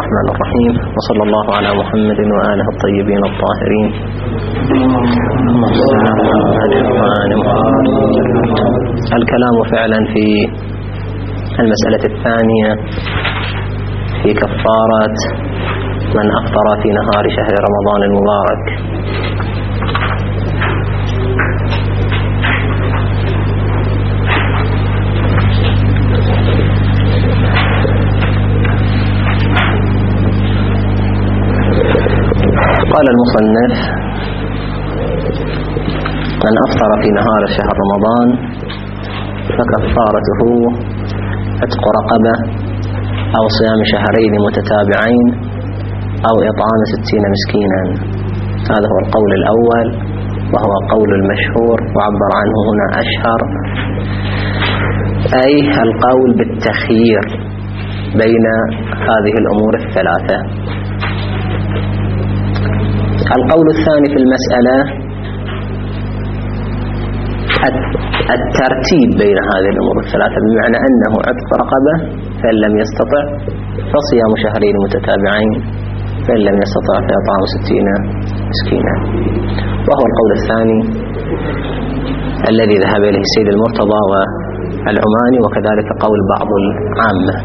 الرحمن الرحيم، وصلى الله على محمد وآله الطيبين الطاهرين. الكلام فعلا في المسألة الثانية في كفارة من أفطر في نهار شهر رمضان المبارك. قال المصنف: من أفطر في نهار شهر رمضان فكفارته عتق رقبة أو صيام شهرين متتابعين أو إطعام 60 مسكينا. هذا هو القول الأول وهو قول المشهور، وعبر عنه هنا أشهر، أي القول بالتخيير بين هذه الأمور الثلاثة. القول الثاني في المسألة الترتيب بين هذه الأمور الثلاثة، بمعنى أنه عتق رقبة فإن لم يستطع فصيام شهرين متتابعين، فإن لم يستطع فإطعام 60 مسكينا. وهو القول الثاني الذي ذهب إليه السيد المرتضى والعماني، وكذلك قول بعض العامة.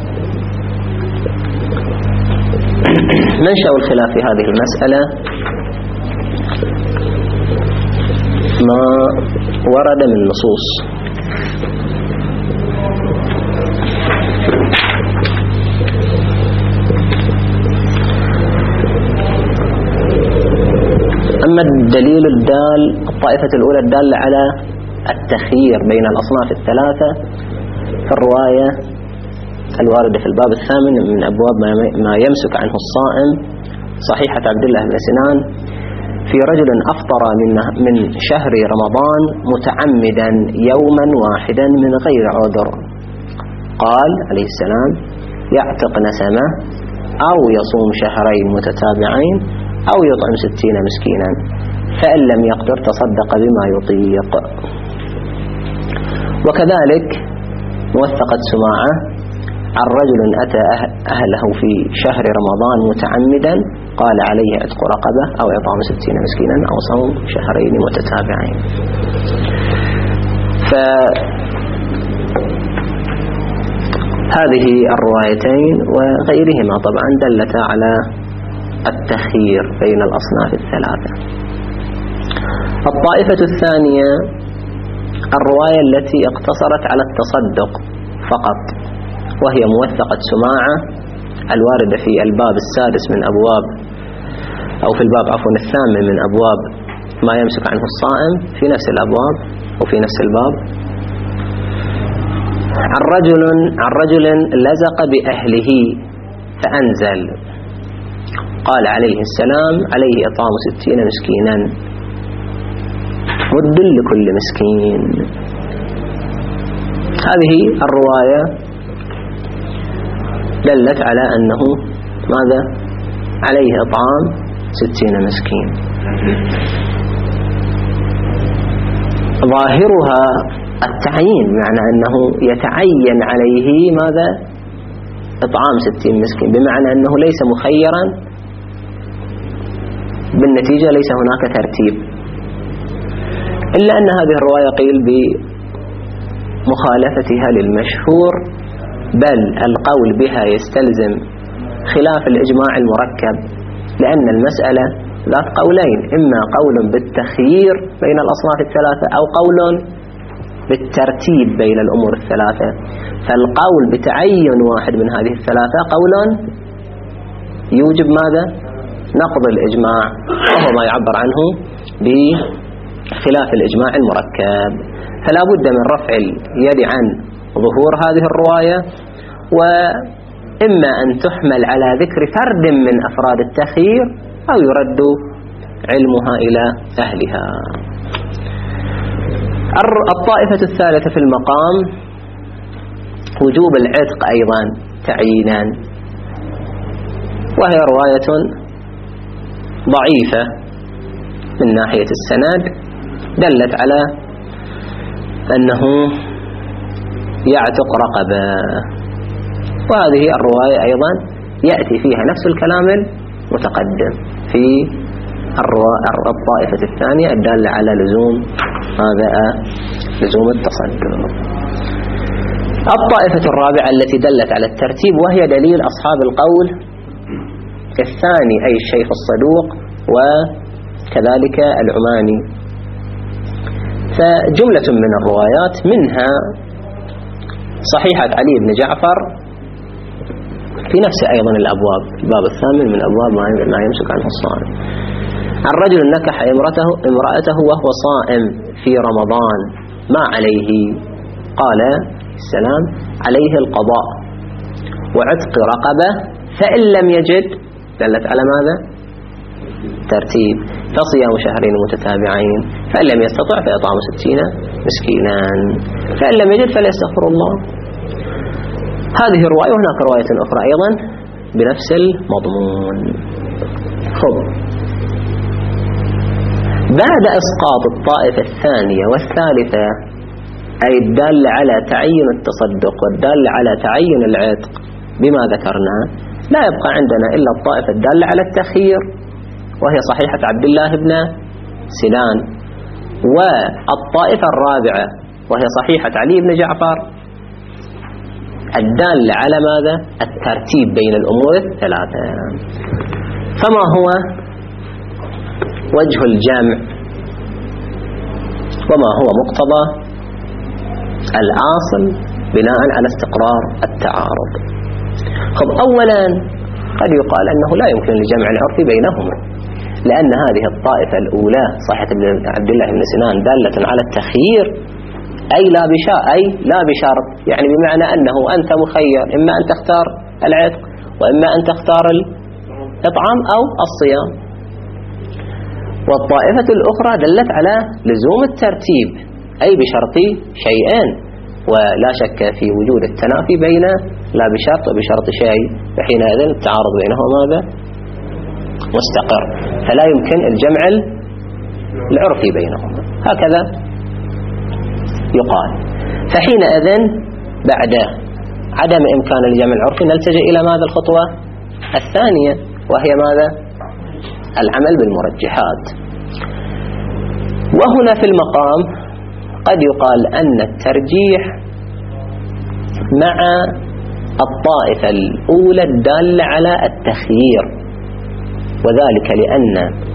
منشأ الخلاف في هذه المسألة ما ورد من نصوص. أما الدليل الطائفة الأولى الدالة على التخيير بين الأصناف الثلاثة في الرواية الواردة في الباب الثامن من أبواب ما يمسك عنه الصائم، صحيحة عبد الله بن سنان، في رجل أفطر من شهر رمضان متعمدا يوما واحدا من غير عذر، قال عليه السلام: يعتق نسمة أو يصوم شهرين متتابعين أو يطعم 60 مسكينا، فإن لم يقدر تصدق بما يطيق. وكذلك موثقة سماعة عن رجل أتى أهله في شهر رمضان متعمدا، قال عليه عتق رقبة أو إطعام 60 مسكينا أو صوم شهرين متتابعين. فهذه الروايتين وغيرهما طبعا دلتا على التخيير بين الأصناف الثلاثة. الطائفة الثانية الرواية التي اقتصرت على التصدق فقط، وهي موثقة سماعة الواردة في الباب السادس من أبواب، أو في الباب عفوا الثامن من أبواب ما يمسك عنه الصائم، في نفس الأبواب وفي نفس الباب، عن رجل لزق بأهله فأنزل، قال عليه السلام: عليه إطعام 60 مسكينا، مد لكل مسكين. هذه الرواية دلت على أنه ماذا؟ عليه إطعام 60 مسكين. ظاهرها التعيين، معنى أنه يتعين عليه ماذا؟ إطعام 60 مسكين، بمعنى أنه ليس مخيرا، بالنتيجة ليس هناك ترتيب. إلا أن هذه الرواية قيل بمخالفتها للمشهور، بل القول بها يستلزم خلاف الإجماع المركب، لأن المسألة ذات قولين، إما قول بالتخيير بين الأصناف الثلاثة أو قول بالترتيب بين الأمور الثلاثة. فالقول بتعين واحد من هذه الثلاثة قول يوجب ماذا؟ نقض الإجماع، وهو ما يعبر عنه بخلاف الإجماع المركب. فلا بد من رفع اليد عن ظهور هذه الرواية، وإما أن تحمل على ذكر فرد من أفراد التخيير أو يرد علمها إلى أهلها. الطائفة الثالثة في المقام وجوب العتق أيضا تعيينا، وهي رواية ضعيفة من ناحية السند، دلت على أنه يعتق رقبة، وهذه الرواية أيضا يأتي فيها نفس الكلام المتقدم في الطائفة الثانية الدالة على لزوم التصدق. الطائفة الرابعة التي دلت على الترتيب وهي دليل أصحاب القول الثاني أي الشيخ الصدوق وكذلك العماني. فجملة من الروايات منها صحيحة علي بن جعفر في نفس أيضا الأبواب، الباب الثامن من أبواب ما يمسك عنه الصائم. الرجل نكح امرأته وهو صائم في رمضان ما عليه؟ قال السلام عليه القضاء وعتق رقبة، فإن لم يجد دلت على ماذا؟ ترتيب، فصيام شهرين متتابعين، فإن لم يستطع فإطعام 60 مسكينا، فإن لم يجد فليستغفر الله. هذه الرواية، وهناك رواية أخرى أيضا بنفس المضمون. بعد إسقاط الطائفة الثانية والثالثة أي الدالة على تعين التصدق والدالة على تعين العتق بما ذكرنا، لا يبقى عندنا إلا الطائفة الدالة على التخيير وهي صحيحة عبد الله بن سنان، والطائفة الرابعة وهي صحيحة علي بن جعفر الدالة على ماذا؟ الترتيب بين الأمور الثلاثة. فما هو وجه الجمع وما هو مقتضى الأصل بناء على استقرار التعارض؟ أولا قد يقال أنه لا يمكن لجمع العرف بينهما، لأن هذه الطائفة الأولى صحيحة عبد الله بن سنان دالة على التخيير أي لا بشرط، يعني بمعنى أنه أنت مخير إما أن تختار العتق وإما أن تختار الإطعام أو الصيام. والطائفة الأخرى دلت على لزوم الترتيب أي بشرط شيئين، ولا شك في وجود التنافي بين لا بشرط وبشرط شيء، فحينئذ التعارض بينهما ماذا؟ مستقر، فلا يمكن الجمع العرفي بينهما، هكذا يقال. فحينئذ بعد عدم إمكان الجمع العرفي نلتجئ إلى ماذا؟ الخطوة الثانية وهي ماذا؟ العمل بالمرجحات. وهنا في المقام قد يقال أن الترجيح مع الطائفة الأولى الدالة على التخيير، وذلك لأن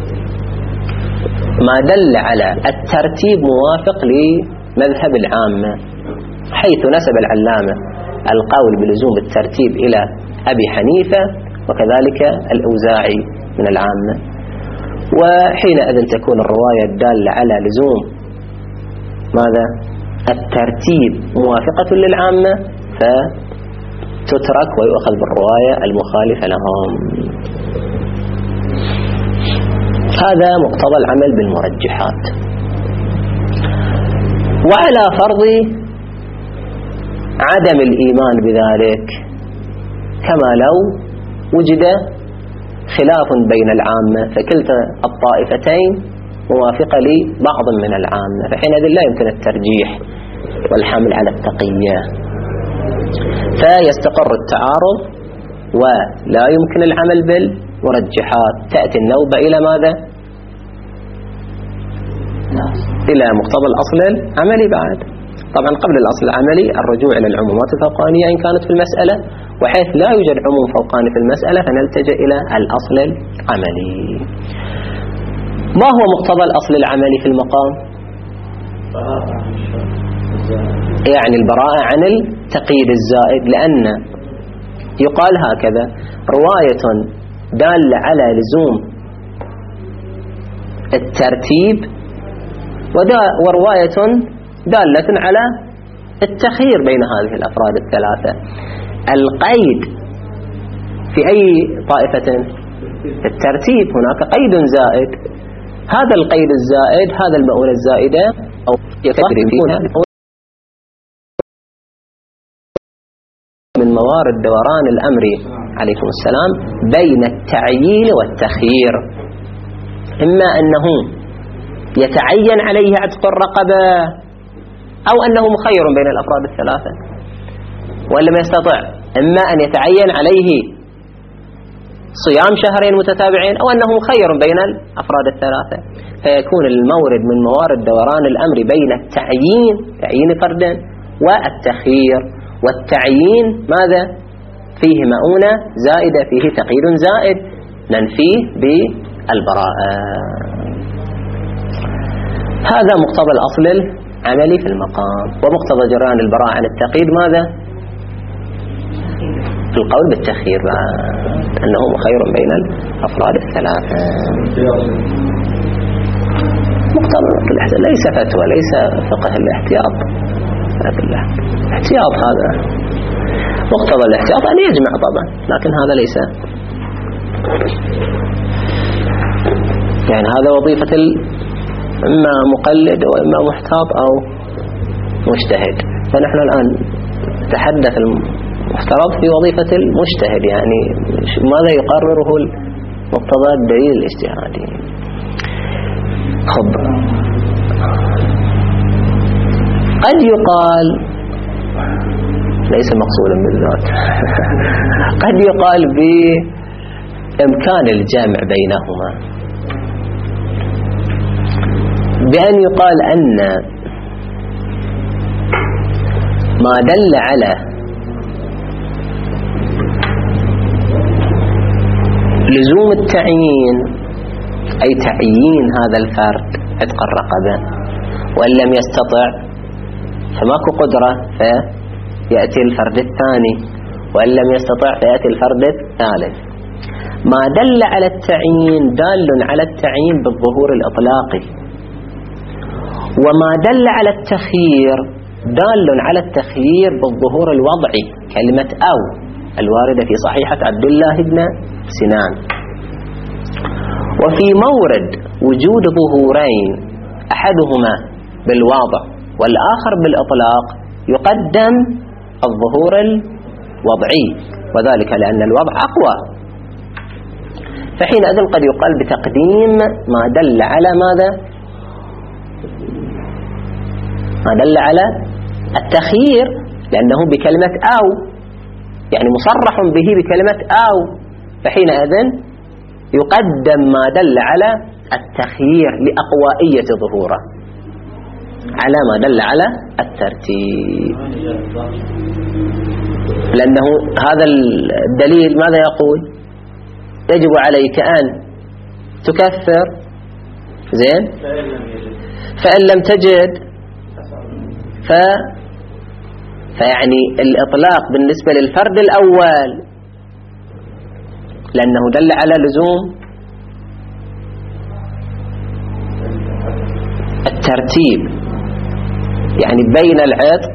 ما دل على الترتيب موافق لمذهب العامة، حيث نسب العلامة القول بلزوم الترتيب إلى أبي حنيفة وكذلك الأوزاعي من العامة. وحينئذ تكون الرواية الدالة على لزوم ماذا؟ الترتيب موافقة للعامة، فتترك ويؤخذ بالرواية المخالفة لهم. هذا مقتضى العمل بالمرجحات. وعلى فرض عدم الإيمان بذلك، كما لو وجد خلاف بين العامة فكلتا الطائفتين موافقة لبعض من العامة، فحينئذ لا يمكن الترجيح والحمل على التقية، فيستقر التعارض ولا يمكن العمل بالمرجحات. تأتي النوبة إلى ماذا؟ إلى مقتضى الأصل العملي بعد. طبعا قبل الأصل العملي الرجوع إلى العمومات الفوقانية إن كانت في المسألة، وحيث لا يوجد عموم فوقاني في المسألة فنلتجئ إلى الأصل العملي. ما هو مقتضى الأصل العملي في المقام؟ يعني البراءة عن التقييد الزائد، لأن يقال هكذا: رواية دالة على لزوم الترتيب ورواية دالة على التخيير بين هذه الأفراد الثلاثة. القيد في أي طائفة؟ الترتيب. هناك قيد زائد، هذا القيد الزائد، هذا المؤونة الزائدة أو يقدر فيها من موارد دوران الأمر عليكم السلام بين التعيين والتخيير، إما أنه يتعين عليه عتق الرقبة أو أنه مخير بين الأفراد الثلاثة، وإن لم يستطع إما أن يتعين عليه صيام شهرين متتابعين أو أنه مخير بين الأفراد الثلاثة، فيكون المورد من موارد دوران الأمر بين تعيين فرد والتخيير. والتعيين ماذا؟ فيه مؤونة زائدة، فيه تقييد زائد ننفيه بالبراءة. هذا مقتضى الأصل العملي في المقام. ومقتضى جريان البراءة عن التقييد ماذا؟ القول بالتخيير أنه مخير بين الأفراد الثلاثة. مقتضى الاحتياط ليس فتوى، ليس فقه الاحتياط. الاحتياط هذا مقتضى الاحتياط أن يجمع طبعا، لكن هذا ليس يعني هذا وظيفة إما مقلد وإما محتاط أو مجتهد. فنحن الآن نتحدث المفترض في وظيفة المجتهد، يعني ماذا يقرره مقتضى الدليل الاجتهادي. قد يقال ليس مقصودا بالذات قد يقال بإمكان الجمع بينهما، بأن يقال أن ما دل على لزوم التعيين أي تعيين هذا الفرد عتق الرقبة، وإن لم يستطع فماكو قدرة فيأتي الفرد الثاني، وإن لم يستطع فيأتي الفرد الثالث. ما دل على التعيين دال على التعيين بالظهور الإطلاقي، وما دل على التخيير دال على التخيير بالظهور الوضعي، كلمة أو الواردة في صحيحة عبد الله بن سنان. وفي مورد وجود ظهورين أحدهما بالواضع والآخر بالإطلاق يقدم الظهور الوضعي، وذلك لأن الوضع أقوى. فحينئذ قد يقال بتقديم ما دل على ماذا؟ ما دل على التخيير، لأنه بكلمة أو يعني مصرح به بكلمة أو، فحينئذ يقدم ما دل على التخيير لأقوائية ظهوره على ما دل على الترتيب، لأنه هذا الدليل ماذا يقول؟ يجب عليك أن تكفر زين، فإن لم تجد فيعني الإطلاق بالنسبة للفرد الأول لأنه دل على لزوم الترتيب، يعني بين العتق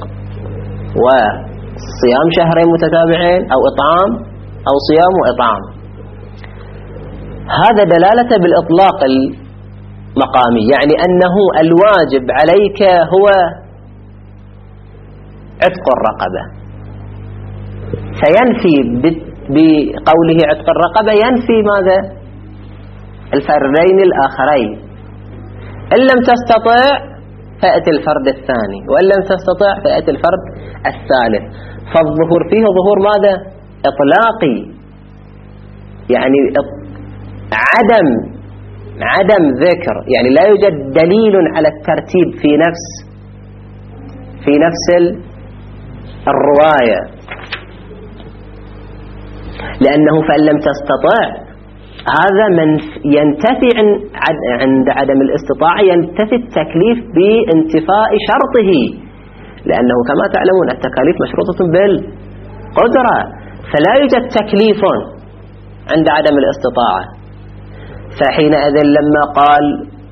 وصيام شهرين متتابعين أو إطعام أو صيام وإطعام. هذا دلالة بالإطلاق المقامي، يعني أنه الواجب عليك هو عتق الرقبة، فينفي بقوله عتق الرقبة ينفي ماذا؟ الفردين الآخرين. إن لم تستطع فأتي الفرد الثاني، وإن لم تستطع فأتي الفرد الثالث. فالظهور فيه ظهور ماذا؟ إطلاقي، يعني عدم ذكر، يعني لا يوجد دليل على الترتيب في نفس الرواية، لأنه فإن لم تستطع هذا من ينتفي عند عدم الاستطاعة، ينتفي التكليف بانتفاء شرطه، لأنه كما تعلمون التكاليف مشروطة بالقدرة، فلا يوجد تكليف عند عدم الاستطاعة. فحينئذ لما قال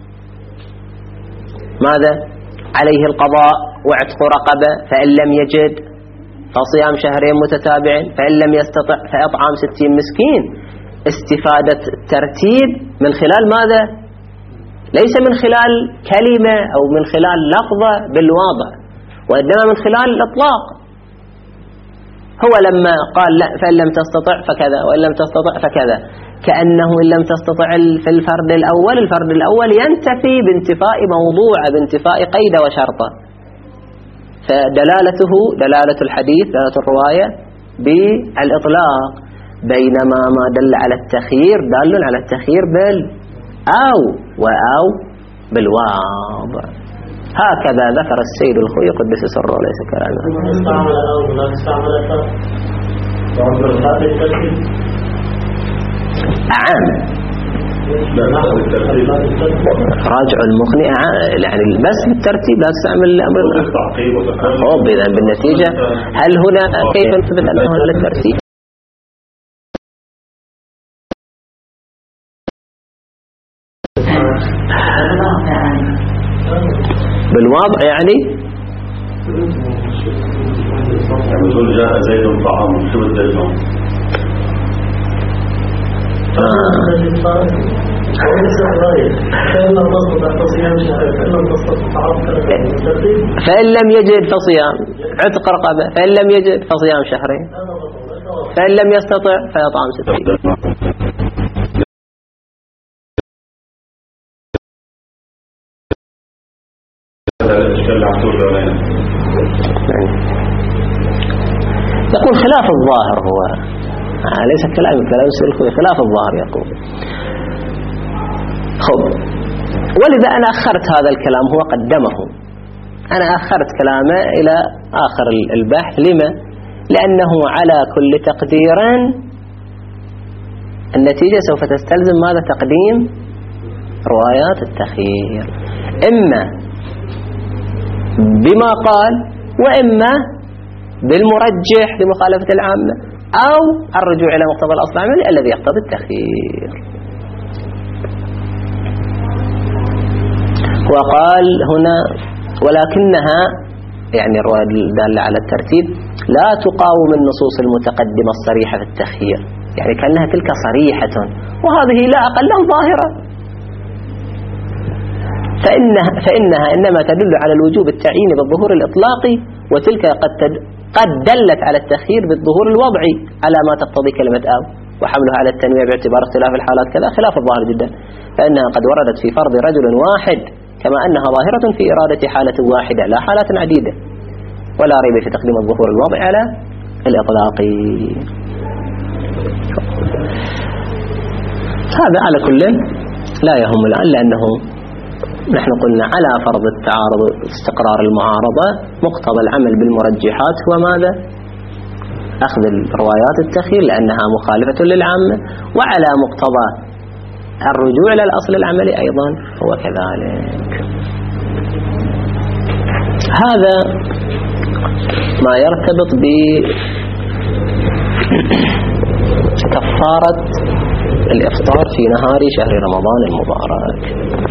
ماذا؟ عليه القضاء وعتق رقبة، فإن لم يجد فصيام شهرين متتابعين، فإن لم يستطع فإطعام 60 مسكين. استفادة الترتيب من خلال ماذا؟ ليس من خلال كلمة أو من خلال لفظة بالواضع، وإنما من خلال الإطلاق. هو لما قال لا فإن لم تستطع فكذا وإن لم تستطع فكذا، كأنه إن لم تستطع في الفرد الأول ينتفي بانتفاء موضوع، بانتفاء قيد وشرطة. فدلالته دلالة الحديث، دلالة الرواية بالإطلاق. بينما ما دل على التخيير دال على التخيير أو بالواضع. هكذا ذكر السيد الخوي قدس سره وليس كلامه. استعمل أو لا استعمل أعام راجع المغني يعني بس بالترتيب لا تستعمل الأمر إذا بالنتيجة هل هنا كيف نثبت أنه للترتيب؟ بالواضع يعني يقول جاء زيد طعام شو الزيتون فإن لم يجد فصيام عتق رقبة، فإن لم يجد فصيام شهرين، فإن لم يستطع فيطعم 60. يقول خلاف الظاهر هو ليس كلام السلفي، خلاف الظاهر يقول. خب ولذا أنا أخرت هذا الكلام، هو قدمه، أنا أخرت كلامه إلى آخر البحث. لما؟ لأنه على كل تقدير النتيجة سوف تستلزم ماذا؟ تقديم روايات التخيير، إما بما قال وإما بالمرجح لمخالفة العامة أو الرجوع إلى مقتضى الأصل العملي الذي يقتضي التخيير. وقال هنا ولكنها يعني الرواية الدالة على الترتيب لا تقاوم النصوص المتقدمة الصريحة في التخيير، يعني كأنها تلك صريحة وهذه لا أقل ظاهرة، فإنها إنما تدل على الوجوب التعييني بالظهور الإطلاقي، وتلك قد دلت على التخيير بالظهور الوضعي على ما تقتضي كلمة أو، وحملها على التنويع باعتبار اختلاف الحالات كذا خلاف الظاهر جدا، فإنها قد وردت في فرض رجل واحد كما أنها ظاهرة في إرادة حالة واحدة لا حالات عديدة، ولا ريب في تقديم الظهور الوضعي على الإطلاقي. هذا على كل لا يهم الآن، لأنه نحن قلنا على فرض التعارض استقرار المعارضة مقتضى العمل بالمرجحات هو ماذا؟ أخذ الروايات التخيير لأنها مخالفة للعامة، وعلى مقتضى الرجوع إلى الأصل العملي أيضا هو كذلك. هذا ما يرتبط بكفارة الإفطار في نهار شهر رمضان المبارك.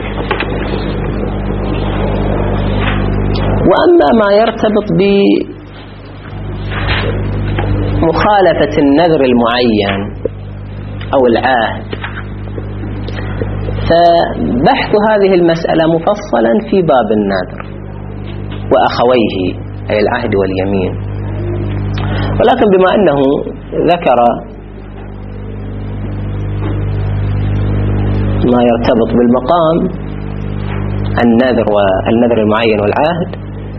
وأما ما يرتبط بمخالفة النذر المعين أو العهد، فبحث هذه المسألة مفصلا في باب النذر وأخويه أي العهد واليمين، ولكن بما أنه ذكر ما يرتبط بالمقام النذر المعين والعهد،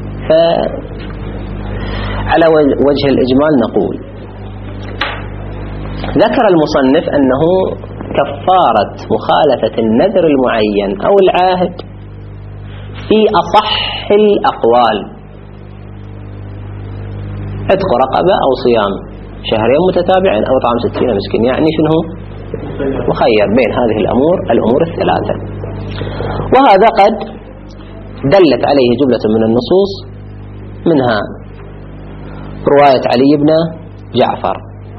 فعلى وجه الإجمال نقول ذكر المصنف أنه كفارة مخالفة النذر المعين أو العهد في أصح الأقوال عتق رقبة أو صيام شهرين متتابعين أو طعام 60 مسكين، يعني شنو مخير بين هذه الأمور الثلاثة. وهذا قد دلت عليه جملة من النصوص، منها رواية علي بن جعفر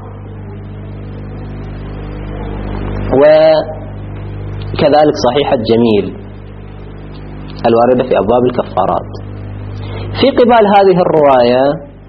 وكذلك صحيحة جميل الواردة في أبواب الكفارات. في قبال هذه الرواية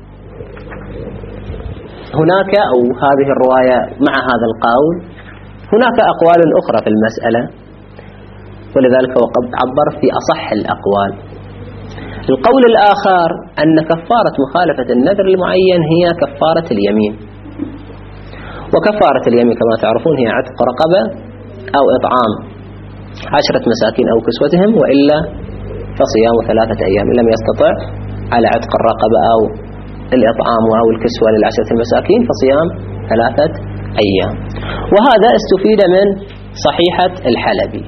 هناك أو هذه الرواية مع هذا القول هناك أقوال أخرى في المسألة، ولذلك وقد عبر في أصح الأقوال. القول الآخر أن كفارة مخالفة النذر المعين هي كفارة اليمين، وكفارة اليمين كما تعرفون هي عتق رقبة أو إطعام 10 مساكين أو كسوتهم، وإلا فصيام 3 أيام، إن لم يستطع على عتق الرقبة أو الإطعام أو الكسوة ل10 مساكين فصيام 3 أيام. وهذا استفيد من صحيحة الحلبي.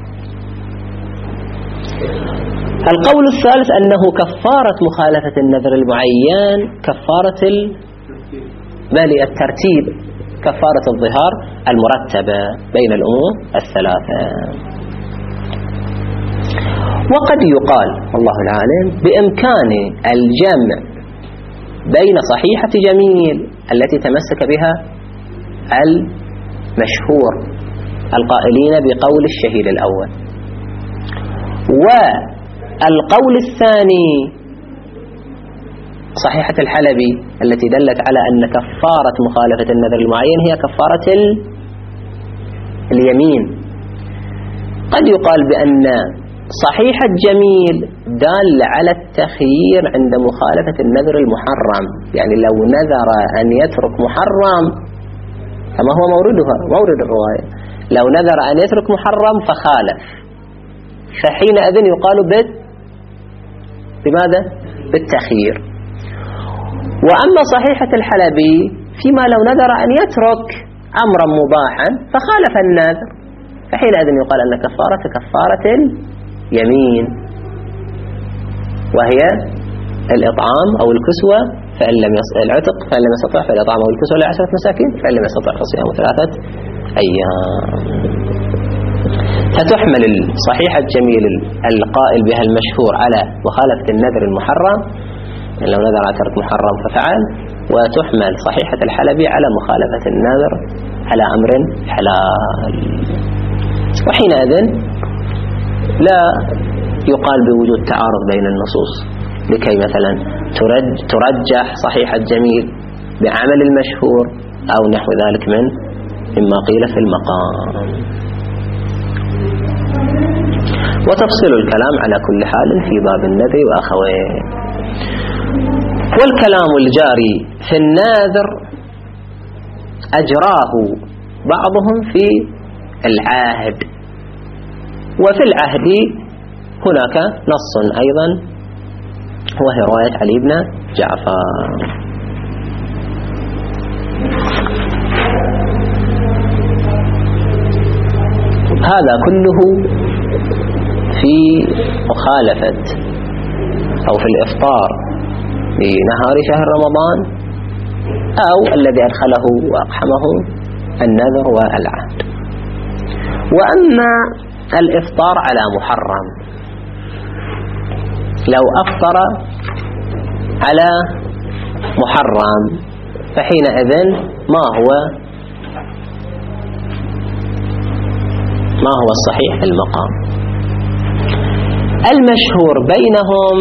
القول الثالث أنه كفارة مخالفة النذر المعين كفارة الترتيب، كفارة الظهار المرتبة بين الأمور الثلاثة. وقد يقال والله العالم بإمكان الجمع بين صحيحة جميل التي تمسك بها المشهور القائلين بقول الشهيد الأول، والقول الثاني صحيحة الحلبي التي دلت على أن كفارة مخالفة النذر المعين هي كفارة اليمين. قد يقال بأن صحيحة جميل دال على التخيير عند مخالفة النذر المحرم، يعني لو نذر أن يترك محرم كما هو مورد الرواية، لو نذر أن يترك محرم فخالف، فحينئذ يقال بماذا؟ بالتخيير. وأما صحيحة الحلبي فيما لو نذر أن يترك أمرا مباحا فخالف النذر، فحينئذ يقال أن كفارة اليمين، وهي الإطعام أو الكسوة العتق فإن لم يستطع فالإطعام أو الكسوة ل10 مساكين، فإن لم يستطع فصيام 3 أيام. فتحمل الصحيحة الجميل القائل بها المشهور على مخالفة النذر المحرم، لو نذر على ترك محرم ففعل، وتحمل صحيحة الحلبي على مخالفة النذر على أمر حلال. وحينئذ لا يقال بوجود تعارض بين النصوص لكي مثلا ترجح صحيحة الجميل بعمل المشهور أو نحو ذلك مما قيل في المقام. وتفصيل الكلام على كل حال في باب النذر وأخويه. والكلام الجاري في الناذر أجراه بعضهم في العهد، وفي العهد هناك نص أيضا وهي رواية علي بن جعفر. هذا كله في مخالفة أو في الإفطار بنهار شهر رمضان، أو الذي أدخله وأقحمه النذر والعهد. وأما الإفطار على محرم، لو أفطر على محرم فحينئذ ما هو الصحيح في المقام؟ المشهور بينهم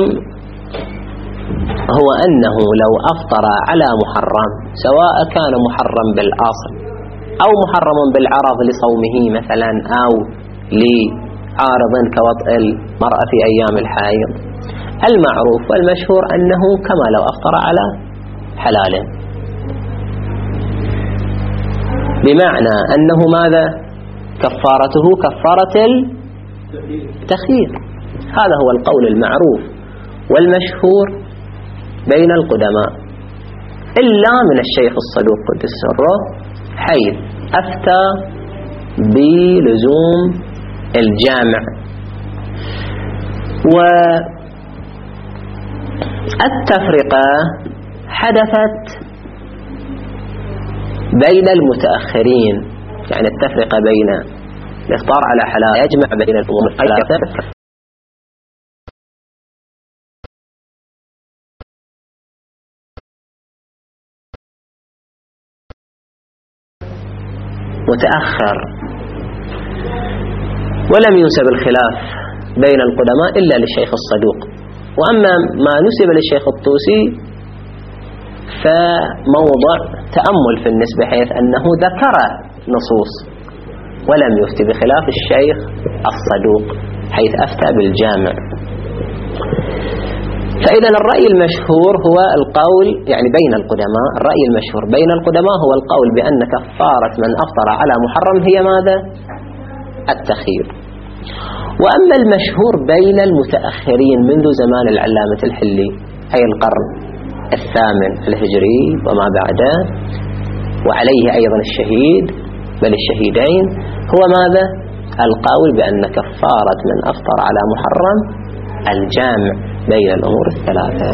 هو أنه لو أفطر على محرم، سواء كان محرم بالأصل أو محرم بالعرض لصومه مثلا، أو لعارض كوطئ المرأة في أيام الحائض، المعروف والمشهور أنه كما لو أفطر على حلال، بمعنى أنه ماذا؟ كفارته كفارة التخيير. هذا هو القول المعروف والمشهور بين القدماء، إلا من الشيخ الصدوق قدس سره، حيث أفتى بلزوم الجامع. والتفرقة حدثت بين المتأخرين، يعني التفرقة بين الإفطار على حلال يجمع بين الأمور الثلاثة، متأخر، ولم ينسب الخلاف بين القدماء إلا للشيخ الصدوق. وأما ما نسب للشيخ الطوسي فموضع تأمل في النسبة، حيث أنه ذكر نصوص ولم يفتي بخلاف الشيخ الصدوق حيث أفتى بالجامع. فإذا الرأي المشهور هو القول، يعني بين القدماء، الرأي المشهور بين القدماء هو القول بأن كفارة من أفطر على محرم هي ماذا؟ التخيير. وأما المشهور بين المتأخرين منذ زمان العلامة الحلي، أي القرن 8 الهجري وما بعده، وعليه أيضا الشهيد بل الشهيدين هو ماذا؟ القول بأن كفارة من أفطر على محرم الجامع بين الأمور الثلاثة.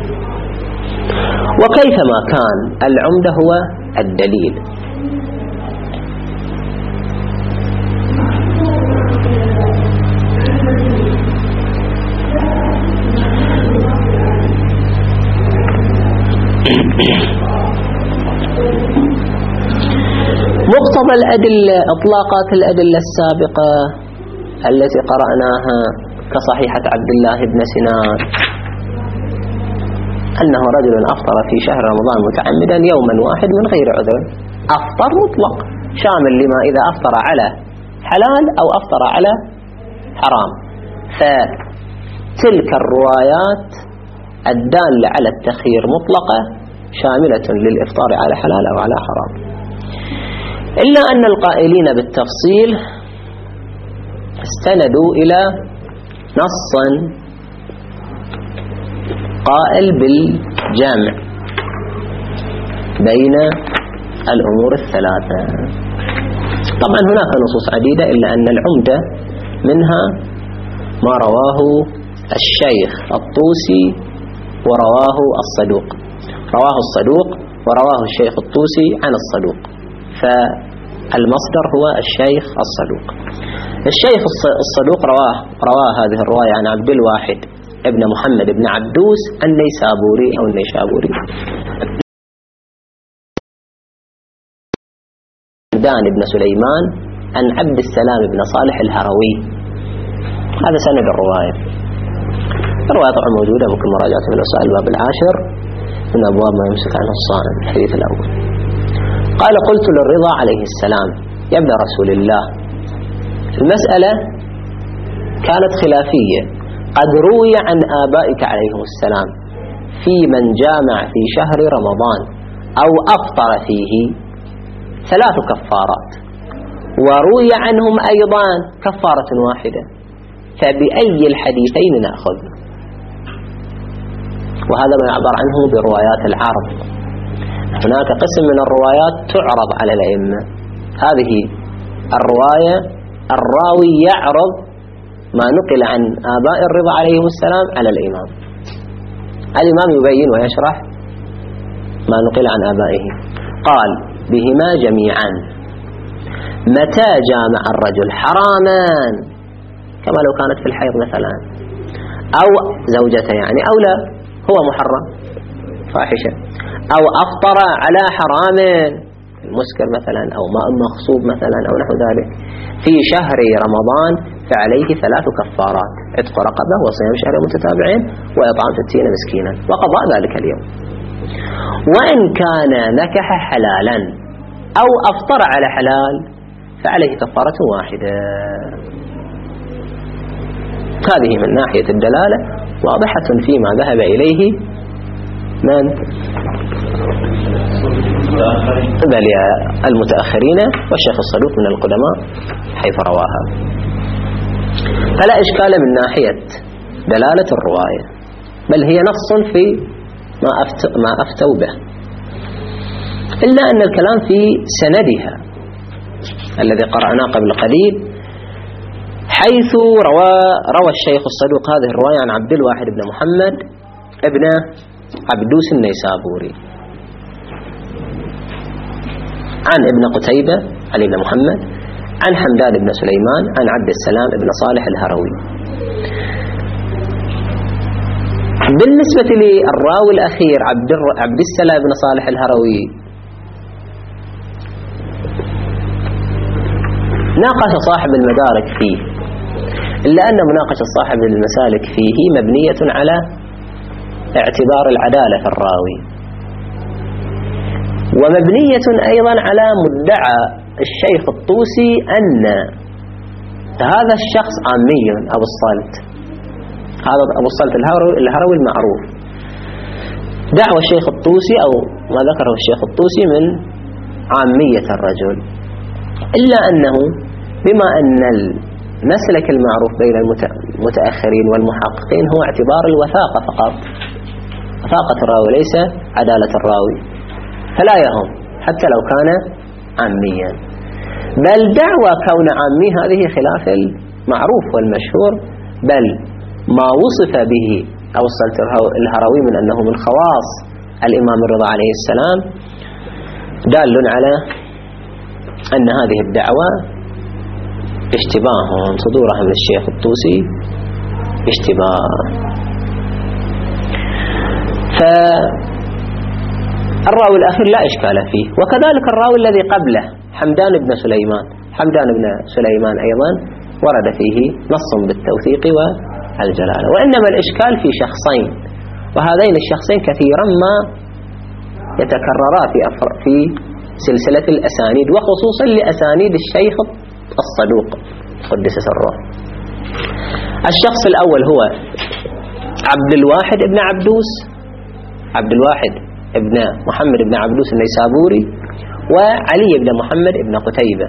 وكيفما كان العمدة هو الدليل. مقتضى الأدلة إطلاقات الأدلة السابقة التي قرأناها كصحيحة عبد الله بن سنان أنه رجل أفطر في شهر رمضان متعمدا يوما واحد من غير عذر، أفطر مطلق شامل لما إذا أفطر على حلال أو أفطر على حرام. فتلك الروايات الدالة على التخيير مطلقة شاملة للإفطار على حلال أو على حرام، إلا أن القائلين بالتفصيل استندوا إلى نص قائل بالجامع بين الأمور الثلاثة. طبعا هناك نصوص عديدة إلا أن العمدة منها ما رواه الشيخ الطوسي ورواه الصدوق، رواه الصدوق ورواه الشيخ الطوسي عن الصدوق، فالمصدر هو الشيخ الصدوق. الشيخ الصدوق رواه هذه الرواية عن عبد الواحد ابن محمد ابن عبدوس النيسابوري أو النيشابوري دان ابن سليمان عن عبد السلام بن صالح الهروي. هذا سند الرواية. الرواية طبعا موجودة، ممكن مراجعة من وسائل الباب العاشر من أبواب ما يمسك عنه الصائم الحديث الأول. قال: قلت للرضا عليه السلام يا ابن رسول الله، المسألة كانت خلافية، قد روي عن آبائك عليهم السلام في من جامع في شهر رمضان أو أفطر فيه 3 كفارات، وروي عنهم أيضا كفارة واحدة، فبأي الحديثين نأخذ؟ وهذا ما يعبر عنه بروايات العرض. هناك قسم من الروايات تعرض على الأئمة، هذه الرواية الراوي يعرض ما نقل عن آباء الرضا عليهم السلام على الإمام، الإمام يبين ويشرح ما نقل عن آبائه. قال: بهما جميعا متى جامع الرجل حراما، كما لو كانت في الحيض مثلا، أو زوجته يعني، أو لا هو محرم فاحشة، أو أفطر على حرام المسكر مثلا، أو ماء مغصوب مثلا، أو نحو ذلك، في شهر رمضان فعليه 3 كفارات: عتق رقبة وصيام شهر متتابعين وإطعام 60 مسكينا وقضاء ذلك اليوم. وإن كان نكح حلالا أو أفطر على حلال فعليه كفارة واحدة. هذه من ناحية الدلالة واضحة فيما ذهب إليه من بل المتأخرين والشيخ الصدوق من القدماء حيث رواها، فلا إشكال من ناحية دلالة الرواية، بل هي نص في ما أفتوا به، إلا أن الكلام في سندها الذي قرأناه قبل قليل، حيث روى الشيخ الصدوق هذه الرواية عن عبد الواحد بن محمد ابن عبدوس النيسابوري عن ابن قتيبة علي بن محمد عن حمدان بن سليمان عن عبد السلام بن صالح الهروي. بالنسبة للراوي الأخير عبد السلام بن صالح الهروي، ناقش صاحب المدارك فيه، إلا أن مناقشة صاحب المسالك فيه مبنية على اعتبار العدالة في الراوي، ومبنية أيضا على مدعى الشيخ الطوسي أن هذا الشخص عامي أبو الصالت، هذا أبو الصالت الهروي المعروف. دعوى الشيخ الطوسي أو ما ذكره الشيخ الطوسي من عامية الرجل، إلا أنه بما أن المسلك المعروف بين المتأخرين والمحققين هو اعتبار الوثاقة فقط، وثاقة الراوي ليس عدالة الراوي، فلا يهم حتى لو كان عاميا. بل دعوى كون عامي هذه خلاف المعروف والمشهور، بل ما وصف به أوصل الهروي من أنه من خواص الإمام الرضا عليه السلام دال على أن هذه الدعوة اشتباه صدورها من الشيخ الطوسي اشتباه. فالراوي الأخير لا إشكال فيه، وكذلك الراوي الذي قبله حمدان بن سليمان أيضا ورد فيه نص بالتوثيق والجلالة. وإنما الإشكال في شخصين، وهذين الشخصين كثيرا ما يتكررا في سلسلة الأسانيد، وخصوصا لأسانيد الشيخ الصدوق قدس سره. الشخص الأول هو عبد الواحد ابن محمد بن عبدوس النيسابوري، وعلي بن محمد بن قتيبة.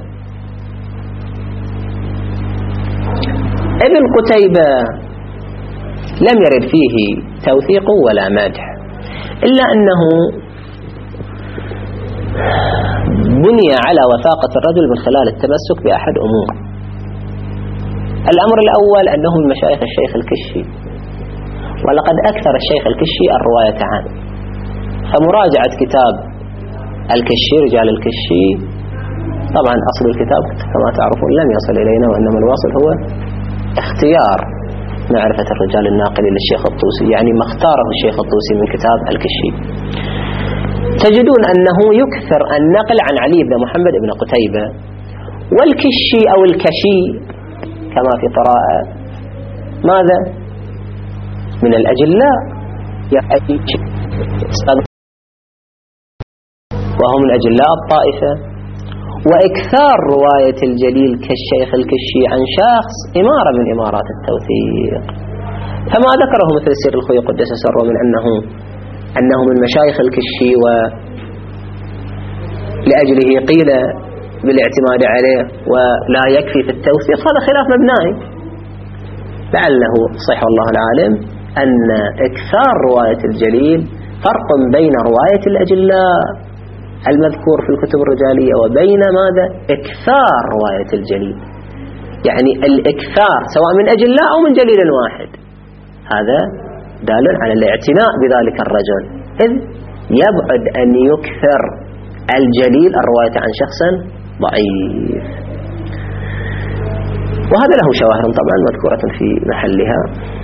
ابن قتيبة لم يرد فيه توثيق ولا مدح، إلا أنه بني على وثاقة الرجل من خلال التمسك بأحد أمور. الأمر الأول أنه من مشايخ الشيخ الكشي، ولقد أكثر الشيخ الكشي الرواية عنه، فمراجعة كتاب الكشي رجال الكشي، طبعا أصل الكتاب كما تعرفون لم يصل إلينا، وإنما الواصل هو اختيار معرفة الرجال الناقلين للشيخ الطوسي، يعني ما اختاره الشيخ الطوسي من كتاب الكشي. تجدون أنه يكثر النقل عن علي بن محمد بن قتيبة، والكشي أو الكشي كما في قراءة ماذا؟ من الأجلاء، وهم من أجلاء الطائفة. وإكثار رواية الجليل كالشيخ الكشي عن شخص إمارة من إمارات التوثيق، فما ذكره مثل السير الخوي قدس سره من أنه من مشايخ الكشي ولأجله قيل بالاعتماد عليه ولا يكفي في التوثيق، هذا خلاف مبنائي. لعله صحيح الله العالم أن إكثار رواية الجليل فرق بين رواية الأجلاء المذكور في الكتب الرجالية وبين ماذا؟ إكثار رواية الجليل، يعني الإكثار سواء من أجلاء أو من جليل واحد، هذا دال على الاعتناء بذلك الرجل، إذ يبعد أن يكثر الجليل الرواية عن شخص ضعيف. وهذا له شواهد طبعا مذكورة في محلها.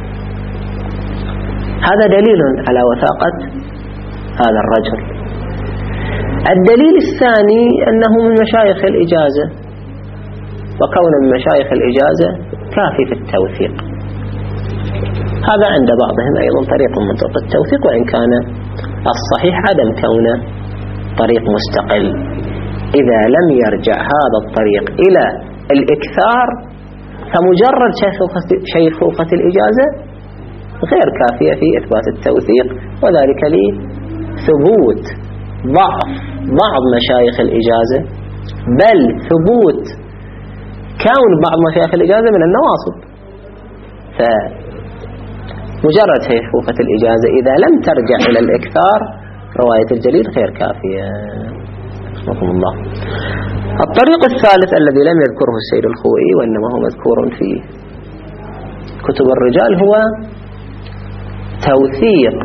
هذا دليل على وثاقة هذا الرجل. الدليل الثاني أنه من مشايخ الإجازة، وكون من مشايخ الإجازة كافي في التوثيق. هذا عند بعضهم أيضا طريق من طرق التوثيق، وإن كان الصحيح عدم كونه طريق مستقل. إذا لم يرجع هذا الطريق إلى الإكثار فمجرد شيخوخة الإجازة غير كافية في إثبات التوثيق، وذلك لثبوت ضعف بعض مشايخ الإجازة، بل ثبوت كون بعض مشايخ الإجازة من النواصب. فمجرد شيخوخة الإجازة إذا لم ترجع إلى الإكثار رواية الجليل غير كافية. رحمكم الله. الطريق الثالث الذي لم يذكره السيد الخوئي وإنما هو مذكور في كتب الرجال هو توثيق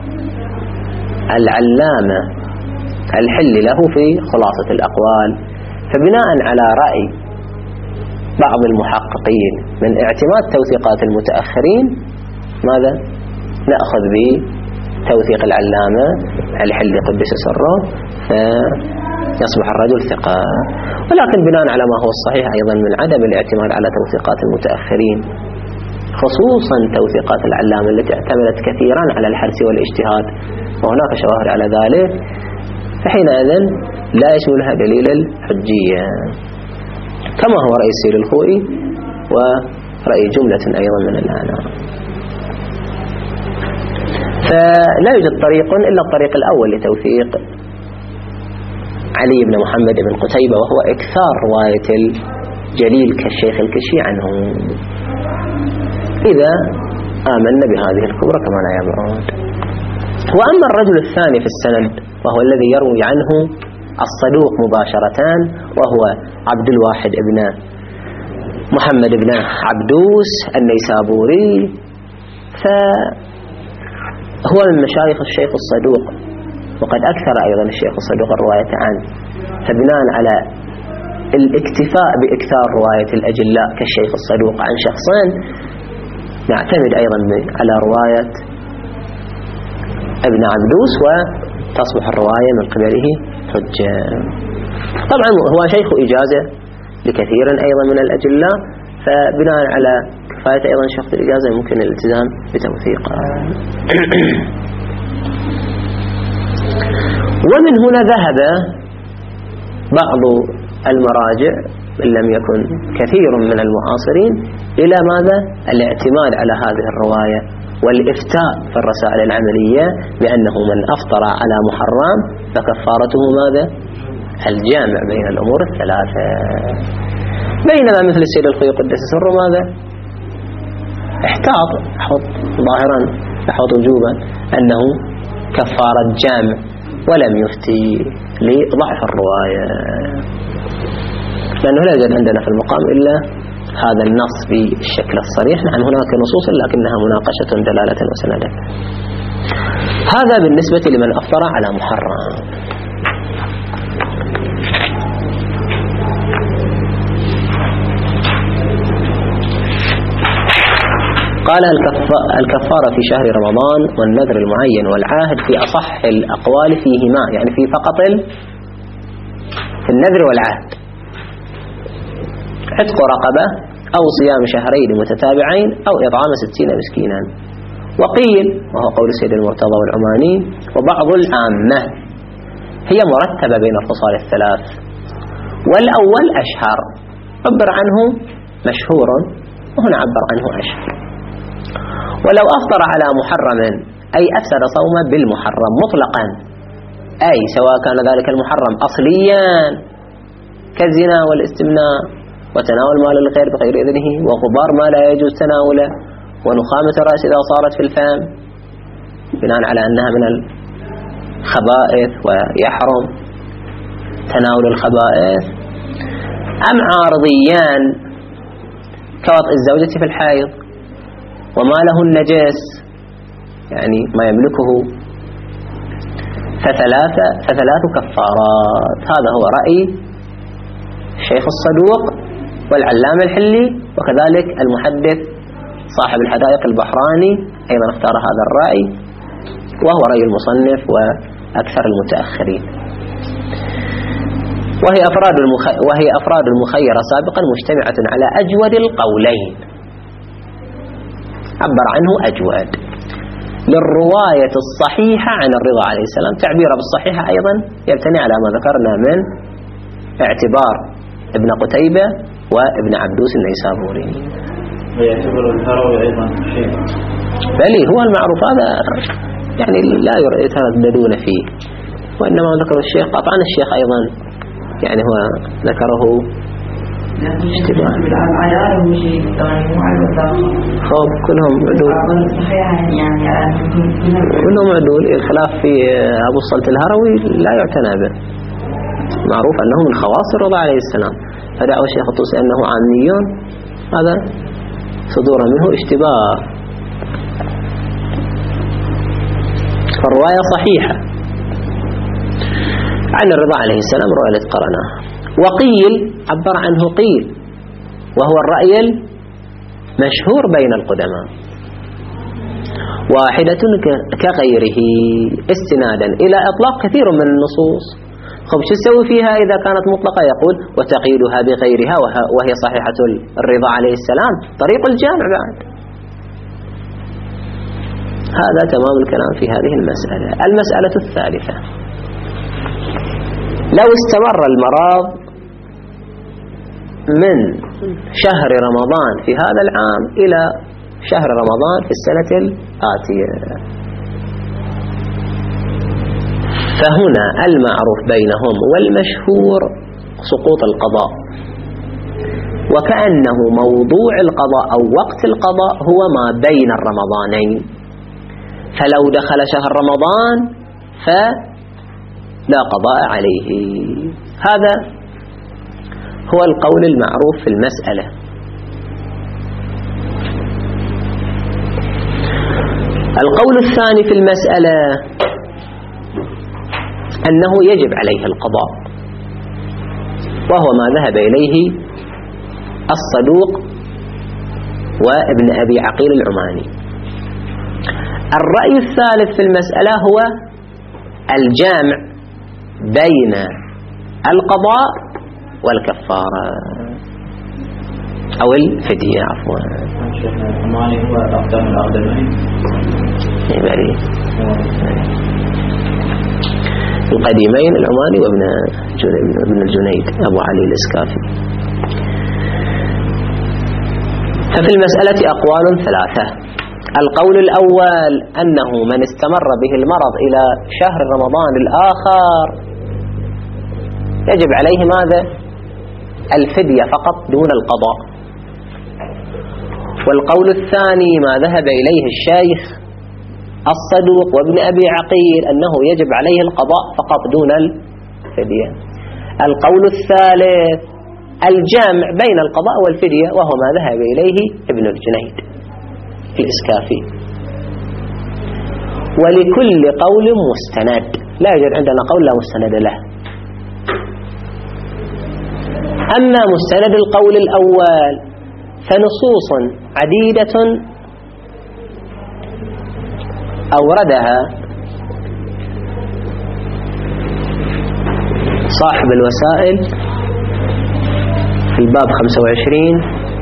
العلامة الحل له في خلاصة الأقوال. فبناء على رأي بعض المحققين من اعتماد توثيقات المتأخرين ماذا؟ نأخذ بتوثيق العلامة الحل قدس سره فيصبح الرجل ثقة. ولكن بناء على ما هو الصحيح أيضا من عدم الاعتماد على توثيقات المتأخرين، خصوصا توثيقات العلامة التي اعتمدت كثيرا على الحرس والاجتهاد، وهناك شواهد على ذلك، فحينئذ لا يشملها دليل الحجية، كما هو رأي السير الخوئي ورأي جملة أيضا من الآنام. فلا يوجد طريق إلا الطريق الأول لتوثيق علي بن محمد بن قتيبة، وهو إكثار رواية الجليل كالشيخ الكشي عنه، إذا آمنا بهذه الكبرى كما لا يبعد. وأما الرجل الثاني في السند وهو الذي يروي عنه الصدوق مباشرة، وهو عبد الواحد ابن محمد بن عبدوس النيسابوري، فهو من مشايخ الشيخ الصدوق، وقد أكثر أيضا الشيخ الصدوق الرواية عنه. فبناء على الاكتفاء بإكثار رواية الأجلاء كالشيخ الصدوق عن شخصين، نعتمد أيضا على رواية ابن عبدوس وتصبح الرواية من قبله حجة. طبعا هو شيخ إجازة لكثير أيضا من الأجلاء، فبناء على كفاية أيضا شخص الإجازة ممكن الالتزام بتوثيقه. ومن هنا ذهب بعض المراجع إن لم يكن كثير من المعاصرين إلى ماذا؟ الاعتماد على هذه الرواية والإفتاء في الرسائل العملية بأنه من أفطر على محرم فكفارته ماذا؟ الجامع بين الأمور الثلاثة. بينما مثل السيد الخوي قدس سره ماذا؟ احتاط، حط ظاهرا لحط وجوبا أنه كفارة جامع، ولم يفتي لضعف الرواية، لأنه لا يوجد عندنا في المقام إلا هذا النص بالشكل الصريح. نعم هناك نصوص لكنها مناقشة دلالة وسندا. هذا بالنسبة لمن أفطر على محرم. قال الكفارة في شهر رمضان والنذر المعين والعاهد في أصح الأقوال فيهما، يعني في فقط في النذر والعهد، عتق رقبة أو صيام شهرين متتابعين أو إطعام 60 مسكينا. وقيل، وهو قول السيد المرتضى والعماني وبعض العامة، هي مرتبة بين الخصال الثلاث، والأول أشهر، عبر عنه مشهور وهنا عبر عنه أشهر. ولو أفطر على محرم أي أفسد صومه بالمحرم مطلقا، أي سواء كان ذلك المحرم أصليا كالزنا والاستمناء وتناول مال الغير بغير إذنه وغبار ما لا يجوز تناوله ونخامة الرأس إذا صارت في الفم بناء على أنها من الخبائث ويحرم تناول الخبائث، أم عارضيان كوطء الزوجة في الحيض وما له النجس يعني ما يملكه، فثلاث كفارات. هذا هو رأي الشيخ الصدوق والعلام الحلي، وكذلك المحدث صاحب الحدائق البحراني أيضا اختار هذا الرأي، وهو رأي المصنف وأكثر المتأخرين. وهي أفراد المخيرة سابقا مجتمعة على أجود القولين، عبر عنه أجود للرواية الصحيحة عن الرضا عليه السلام. تعبيره بالصحيحة أيضا يبتني على ما ذكرنا من اعتبار ابن قتيبة وابن عبدوس النيسابوري. ويعتبر الهروي أيضا شيء بل هو المعروف هذا يعني لا يترددون فيه، وإنما ذكر الشيخ قطعا الشيخ أيضا يعني هو ذكره اشتباه. خب كلهم عدول، كلهم عدول. الخلاف في أبو الصلت الهروي لا يعتنى به، معروف أنه من خواص الرضا عليه السلام، فدعوى الشيخ الطوسي أنه عاميون هذا صدور منه اشتباه. فالرواية صحيحة عن الرضا عليه السلام رواية قرناه. وقيل عبر عنه قيل، وهو الرأي المشهور بين القدماء، واحدة كغيره استنادا إلى إطلاق كثير من النصوص. خب شو تسوي فيها إذا كانت مطلقة؟ يقول وتقيدها بغيرها وهي صحيحة الرضا عليه السلام طريق الجامع بعد. هذا تمام الكلام في هذه المسألة. المسألة الثالثة، لو استمر المرض من شهر رمضان في هذا العام إلى شهر رمضان في السنة الآتية، فهنا المعروف بينهم والمشهور سقوط القضاء، وكأنه موضوع القضاء أو وقت القضاء هو ما بين الرمضانين. فلو دخل شهر رمضان لا قضاء عليه. هذا هو القول المعروف في المسألة. القول الثاني في المسألة أنه يجب عليه القضاء، وهو ما ذهب إليه الصدوق وابن أبي عقيل العماني. الرأي الثالث في المسألة هو الجامع بين القضاء والكفارة أو الفدية عفوا. العماني هو أقدم الأقدمين القديمين، العماني وابن الجنيد أبو علي الإسكافي. ففي المسألة أقوال ثلاثة. القول الأول أنه من استمر به المرض إلى شهر رمضان الآخر يجب عليه ماذا؟ الفدية فقط دون القضاء. والقول الثاني ما ذهب إليه الشيخ الصدوق وابن أبي عقيل أنه يجب عليه القضاء فقط دون الفدية. القول الثالث الجامع بين القضاء والفدية، وهو ما ذهب إليه ابن الجنيد الإسكافي. ولكل قول مستند، لا يوجد عندنا قول لا مستند له. أما مستند القول الأول فنصوص عديدة أوردها صاحب الوسائل في الباب 25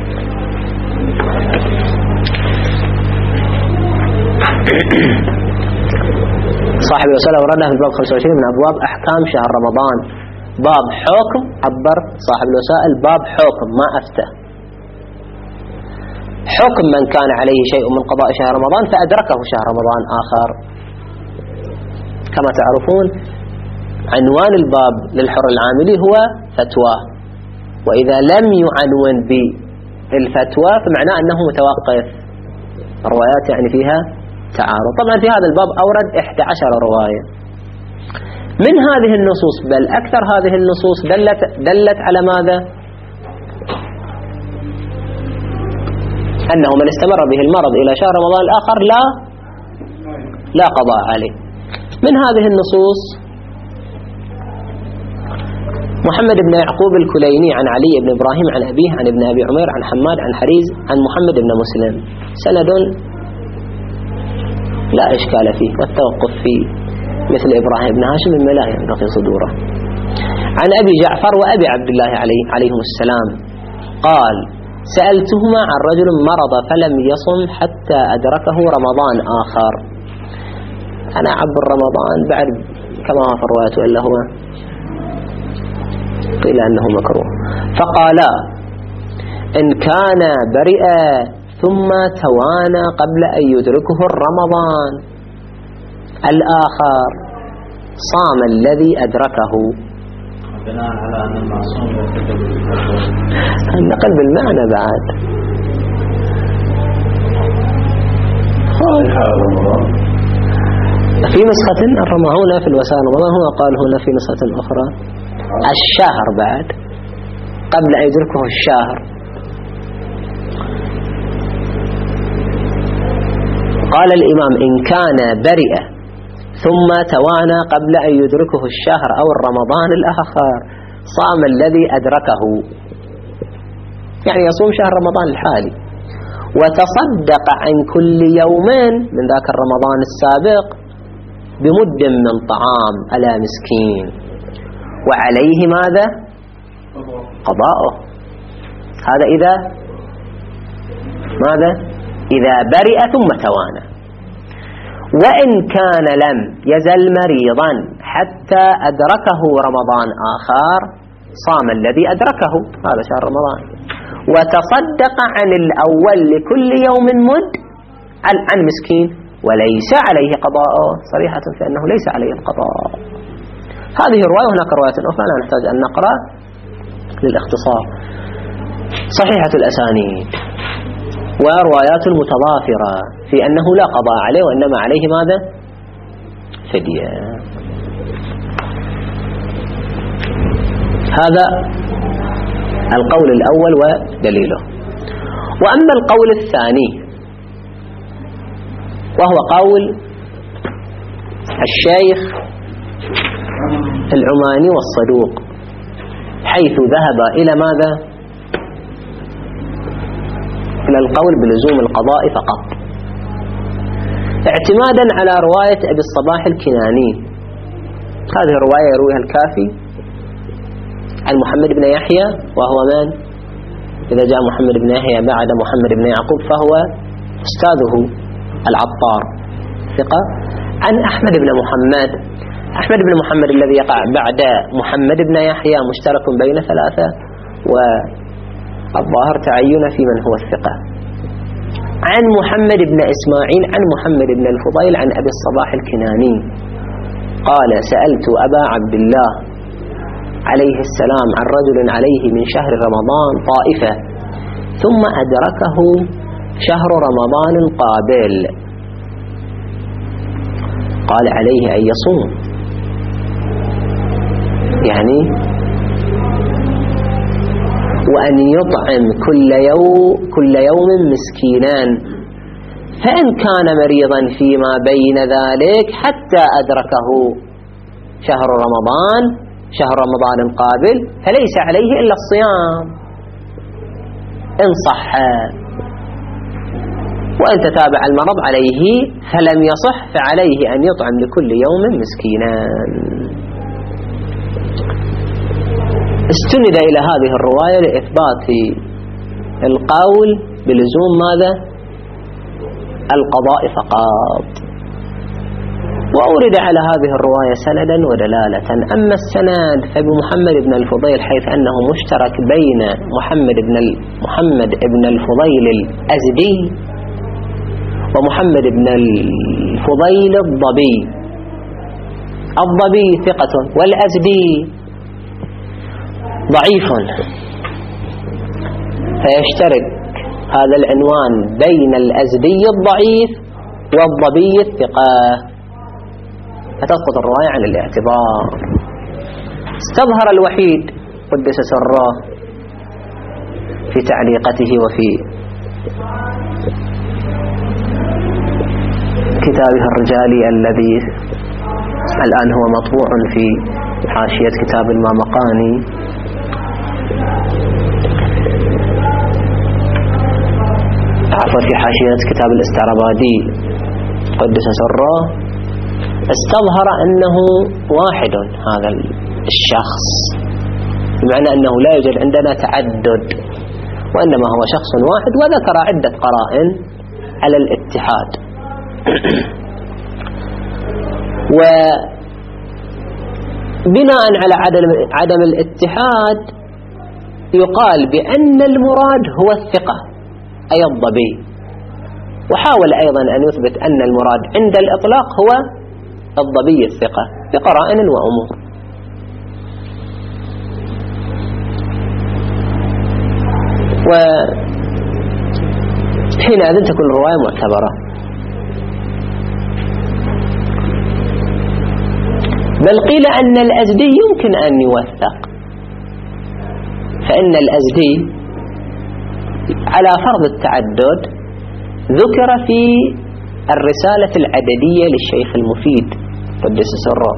صاحب الوسائل أوردها في الباب 25 من أبواب أحكام شهر رمضان. باب حكم، عبر صاحب الوسائل باب حكم ما أفتى، حكم من كان عليه شيء من قضاء شهر رمضان فأدركه شهر رمضان آخر. كما تعرفون عنوان الباب للحر العاملي هو فتوى، وإذا لم يعنون بالفتوى فمعناه أنه متوقف. الروايات يعني فيها تعارض. طبعا في هذا الباب أورد 11 رواية. من هذه النصوص بل أكثر هذه النصوص دلت على ماذا؟ أنه من استمر به المرض إلى شهر رمضان الآخر لا قضاء عليه. من هذه النصوص محمد بن يعقوب الكليني عن علي بن إبراهيم عن أبيه عن ابن أبي عمير عن حماد عن حريز عن محمد بن مسلم، سند لا إشكال فيه، والتوقف فيه مثل إبراهيم بن هاشم مما لا ينقضي صدوره. عن أبي جعفر وأبي عبد الله عليهم السلام قال: سألتهما عن رجل مرض فلم يصم حتى أدركه رمضان آخر. أنا عبر رمضان بعد كما هو في الرواية إلا هو قيل أنه مكروه. فقالا: إن كان برئا ثم توانى قبل أن يدركه الرمضان الآخر صام الذي أدركه. بناء على أن المعصوم يرتكب النقل بالمعنى بعد في نسخة هنا في الوسائل رمضان، هو قال هنا في نسخة أخرى الشهر بعد قبل أن يدركه الشهر. قال الإمام: إن كان برئ ثم توانى قبل أن يدركه الشهر أو الرمضان الآخر صام الذي أدركه، يعني يصوم شهر رمضان الحالي، وتصدق عن كل يوم من ذاك الرمضان السابق بمد من طعام على مسكين، وعليه ماذا؟ قضاؤه. هذا إذا برئ ثم توانى. وإن كان لم يزل مريضا حتى أدركه رمضان آخر صام الذي أدركه، هذا شهر رمضان، وتصدق عن الأول لكل يوم مد عن مسكين، وليس عليه قضاء، صريحة في أنه ليس عليه القضاء. هذه رواية، هناك رواية أخرى لا نحتاج أن نقرأ للاختصار، صحيحة الأسانيد وروايات متضافرة في أنه لا قضاء عليه وإنما عليه ماذا؟ فدية. هذا القول الأول ودليله. وأما القول الثاني وهو قول الشيخ العماني والصدوق، حيث ذهب إلى ماذا؟ إلى القول بلزوم القضاء فقط، اعتمادا على رواية أبي الصباح الكناني. هذه الرواية يرويها الكافي عن محمد بن يحيى، وهو من؟ إذا جاء محمد بن يحيى بعد محمد بن يعقوب فهو أستاذه العطار ثقة. عن أحمد بن محمد، أحمد بن محمد الذي يقع بعد محمد بن يحيى مشترك بين ثلاثة، والظاهر تعين في من هو الثقة. عن محمد بن إسماعيل عن محمد بن الفضيل عن أبي الصباح الكناني قال: سألت أبا عبد الله عليه السلام عن رجل عليه من شهر رمضان طائفة ثم أدركه شهر رمضان قابل، قال: عليه أن يصوم، يعني وأن يطعم كل يوم مسكينان، فإن كان مريضا فيما بين ذلك حتى أدركه شهر رمضان قابل فليس عليه إلا الصيام إن صح، وإن تتابع المرض عليه فلم يصح فعليه أن يطعم لكل يوم مسكينان. استند إلى هذه الرواية لإثبات القول بلزوم ماذا؟ القضاء فقط. وأورد على هذه الرواية سندا ودلالة. أما السند فبمحمد بن الفضيل، حيث أنه مشترك بين محمد بن الفضيل الأزدي ومحمد بن الفضيل الضبي ثقة، والأزدي ضعيف، فيشترك هذا العنوان بين الأزدي الضعيف والضبي الثقة، فتسقط الرواية عن الاعتبار. استظهر الوحيد قدس سره في تعليقته وفي كتابه الرجالي الذي الآن هو مطبوع في حاشية كتاب المامقاني، في حاشية كتاب الاستعرابادي قدس سره، استظهر أنه واحد هذا الشخص، بمعنى أنه لا يوجد عندنا تعدد، وإنما هو شخص واحد، وذكر عدة قرائن على الاتحاد. وبناء على عدم الاتحاد يقال بأن المراد هو الثقة أي الضبي، وحاول أيضا أن يثبت أن المراد عند الإطلاق هو الضبي الثقة بقرائن وأمور. وحينئذ تكون الرواية معتبرة. بل قيل أن الأزدي يمكن أن يوثق، فإن الأزدي على فرض التعدد ذكر في الرسالة العددية للشيخ المفيد قدس سره.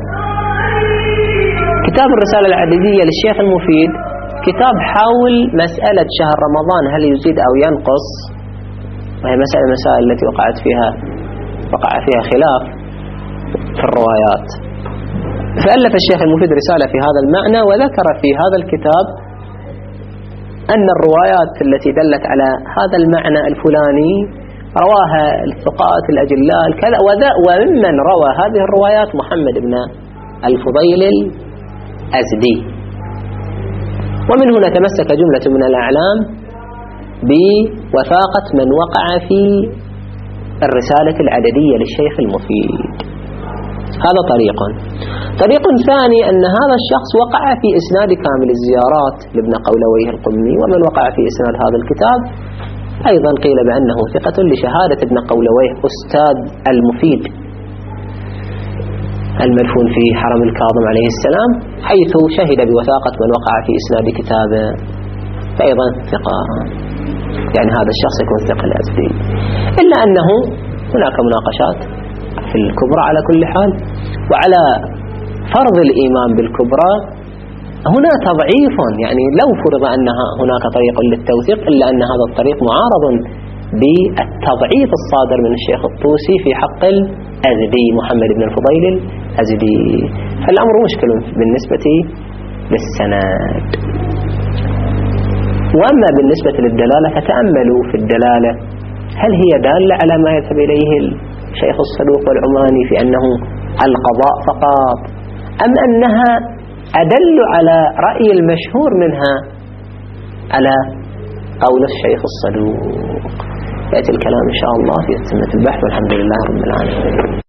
كتاب الرسالة العددية للشيخ المفيد كتاب حول مسألة شهر رمضان هل يزيد أو ينقص، وهي مسائل التي وقع فيها خلاف في الروايات. فألف الشيخ المفيد رسالة في هذا المعنى، وذكر في هذا الكتاب أن الروايات التي دلت على هذا المعنى الفلاني رواها الثقات الأجلاء كذا وذا، وممن روى هذه الروايات محمد بن الفضيل الأزدي. ومن هنا تمسك جملة من الأعلام بوثاقة من وقع في الرسالة العددية للشيخ المفيد. هذا طريق ثاني أن هذا الشخص وقع في إسناد كامل الزيارات لابن قولويه القمي، ومن وقع في إسناد هذا الكتاب أيضا قيل بأنه ثقة لشهادة ابن قولويه أستاذ المفيد المدفون في حرم الكاظم عليه السلام، حيث شهد بوثاقة من وقع في إسناد كتابه، فأيضا ثقة، يعني هذا الشخص يكون ثقة الأزدي. إلا أنه هناك مناقشات في الكبرى على كل حال، وعلى فرض الإيمان بالكبرى هنا تضعيف، يعني لو فرض أن هناك طريق للتوثيق، إلا أن هذا الطريق معارض بالتضعيف الصادر من الشيخ الطوسي في حق الأزدي محمد بن الفضيل الأزدي، فالأمر مشكل بالنسبة للسند. وأما بالنسبة للدلالة فتأملوا في الدلالة، هل هي دالة على ما يذهب إليه الشيخ الصدوق والعماني في أنه القضاء فقط، أم أنها أدل على رأي المشهور منها على قول الشيخ الصدوق؟ يأتي الكلام إن شاء الله في تتمة البحث، والحمد لله رب العالمين.